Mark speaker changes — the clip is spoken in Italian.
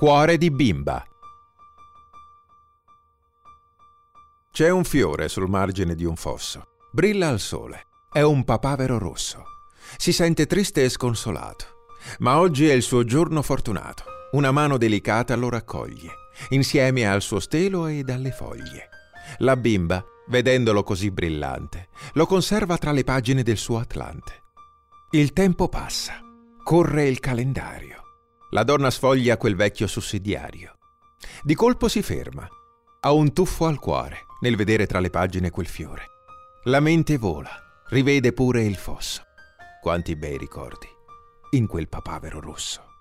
Speaker 1: Cuore di bimba. C'è un fiore sul margine di un fosso. Brilla al sole. È un papavero rosso. Si sente triste e sconsolato. Ma oggi è il suo giorno fortunato. Una mano delicata lo raccoglie, insieme al suo stelo ed alle foglie. La bimba, vedendolo così brillante, lo conserva tra le pagine del suo Atlante. Il tempo passa. Corre il calendario. La donna sfoglia quel vecchio sussidiario. Di colpo si ferma. Ha un tuffo al cuore nel vedere tra le pagine quel fiore. La mente vola, rivede pure il fosso. Quanti bei ricordi in quel papavero rosso.